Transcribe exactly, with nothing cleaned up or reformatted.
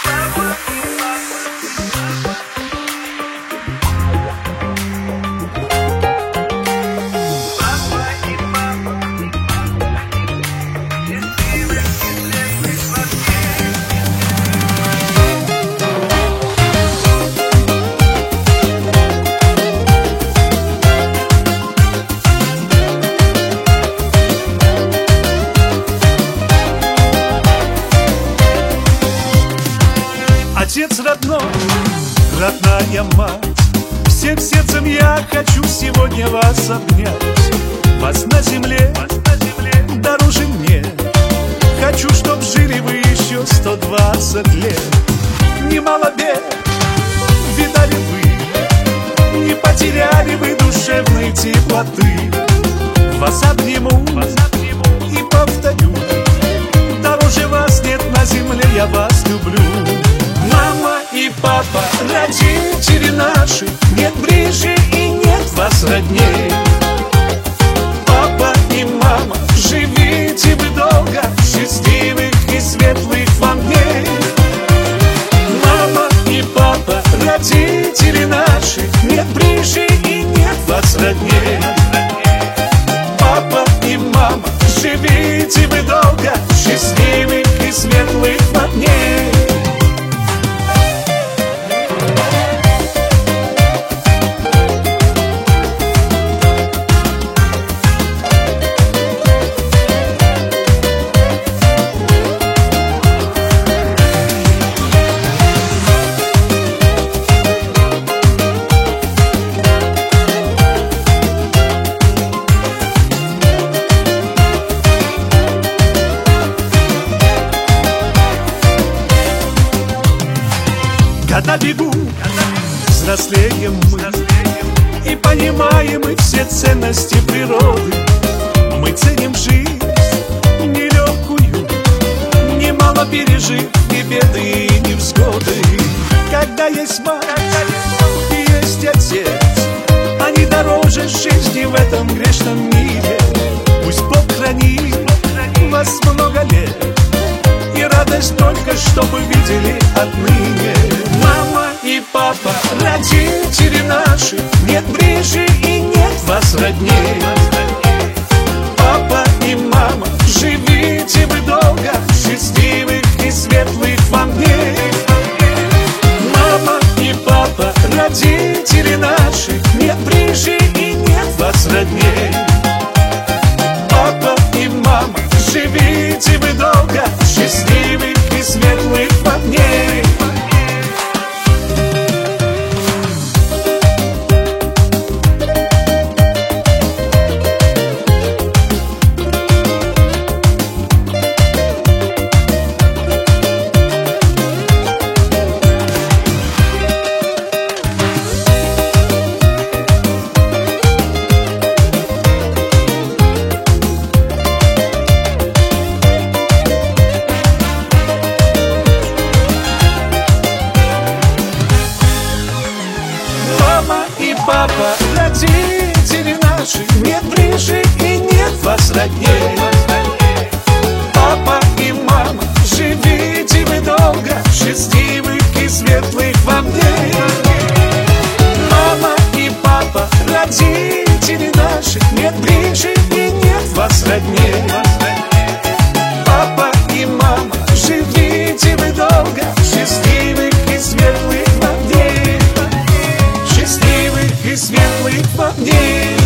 Отец родной, родная мать, всем сердцем я хочу сегодня вас обнять. Вас на земле, вас на земле дороже мне. Хочу, чтоб жили вы еще сто двадцать лет. Немало бед видали вы, не потеряли вы душевной теплоты. Вас обниму, вас обниму и повторю: дороже вас нет на земле, я вас люблю. Мама и папа, родители наши, нет ближе и нет вас родней. Папа и мама, живите вы долго, счастливых и светлых вам дней. Мама и папа, родители наши, нет ближе и нет вас родней. Папа и мама, живите вы долго, счастливых и светлых вам дней. Года бегут, взрослеем мы, и понимаем мы все ценности природы. Мы ценим жизнь нелегкую, немало пережив и беды, и невзгоды. Когда есть мать и есть отец, они дороже жизни в этом грешном мире. Пусть Бог хранит вас много лет, и радость только, чтоб вы видели отныне. Мама и папа, родители наши, нет ближе и нет вас родней. Папа и мама, живите вы долго, счастливых и светлых вам дней. Мама и папа, родители наши, нет ближе и нет вас родней. Папа и мама, живите вы долго, счастливых и светлых вам дней. Мама и папа, родители наши, нет ближе и нет вас родней. Папа и мама, живите вы долго, счастливых и светлых вам дней. Мама и папа, родители наши, нет ближе и нет вас родней. Папа и мама, живите вы долго, счастливых и светлых вам дней. Счастливых и светлых вам дней.